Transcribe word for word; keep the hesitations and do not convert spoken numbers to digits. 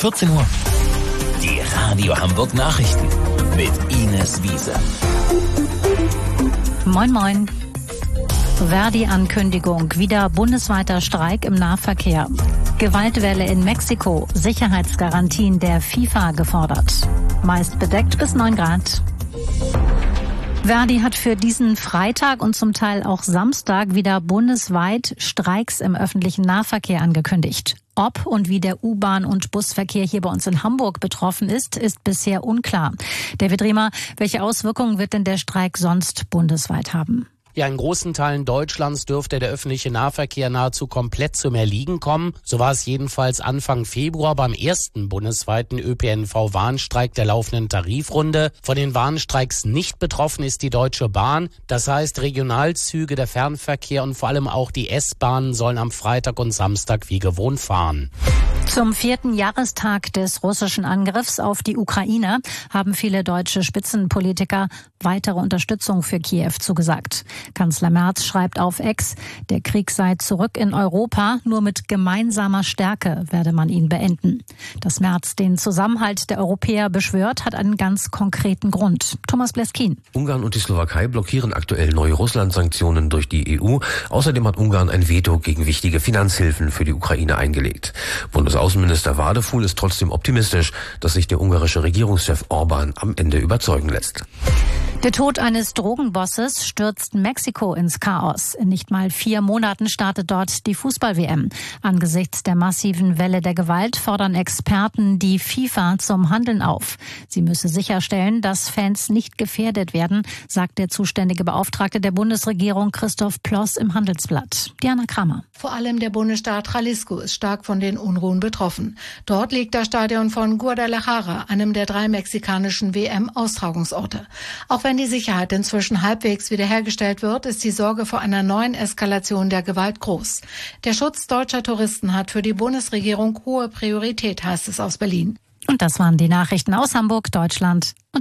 vierzehn Uhr. Die Radio Hamburg Nachrichten mit Ines Wiese. Moin moin. Verdi-Ankündigung, wieder bundesweiter Streik im Nahverkehr. Gewaltwelle in Mexiko, Sicherheitsgarantien der FIFA gefordert. Meist bedeckt bis neun Grad. Verdi hat für diesen Freitag und zum Teil auch Samstag wieder bundesweit Streiks im öffentlichen Nahverkehr angekündigt. Ob und wie der U-Bahn- und Busverkehr hier bei uns in Hamburg betroffen ist, ist bisher unklar. David Riemer, welche Auswirkungen wird denn der Streik sonst bundesweit haben? Ja, in großen Teilen Deutschlands dürfte der öffentliche Nahverkehr nahezu komplett zum Erliegen kommen. So war es jedenfalls Anfang Februar beim ersten bundesweiten Ö P N V-Warnstreik der laufenden Tarifrunde. Von den Warnstreiks nicht betroffen ist die Deutsche Bahn. Das heißt, Regionalzüge, der Fernverkehr und vor allem auch die S-Bahnen sollen am Freitag und Samstag wie gewohnt fahren. Zum vierten Jahrestag des russischen Angriffs auf die Ukraine haben viele deutsche Spitzenpolitiker weitere Unterstützung für Kiew zugesagt. Kanzler Merz schreibt auf X, der Krieg sei zurück in Europa, nur mit gemeinsamer Stärke werde man ihn beenden. Dass Merz den Zusammenhalt der Europäer beschwört, hat einen ganz konkreten Grund. Thomas Bleskin. Ungarn und die Slowakei blockieren aktuell neue Russland-Sanktionen durch die E U. Außerdem hat Ungarn ein Veto gegen wichtige Finanzhilfen für die Ukraine eingelegt. Bundesaußenminister Wadefuhl ist trotzdem optimistisch, dass sich der ungarische Regierungschef Orban am Ende überzeugen lässt. Der Tod eines Drogenbosses stürzt Mexiko ins Chaos. In nicht mal vier Monaten startet dort die Fußball-W M. Angesichts der massiven Welle der Gewalt fordern Experten die FIFA zum Handeln auf. Sie müsse sicherstellen, dass Fans nicht gefährdet werden, sagt der zuständige Beauftragte der Bundesregierung Christoph Ploss im Handelsblatt. Diana Kramer. Vor allem der Bundesstaat Jalisco ist stark von den Unruhen betroffen. Dort liegt das Stadion von Guadalajara, einem der drei mexikanischen W M-Austragungsorte. Auch wenn die Sicherheit inzwischen halbwegs wiederhergestellt wird, ist die Sorge vor einer neuen Eskalation der Gewalt groß. Der Schutz deutscher Touristen hat für die Bundesregierung hohe Priorität, heißt es aus Berlin. Und das waren die Nachrichten aus Hamburg, Deutschland und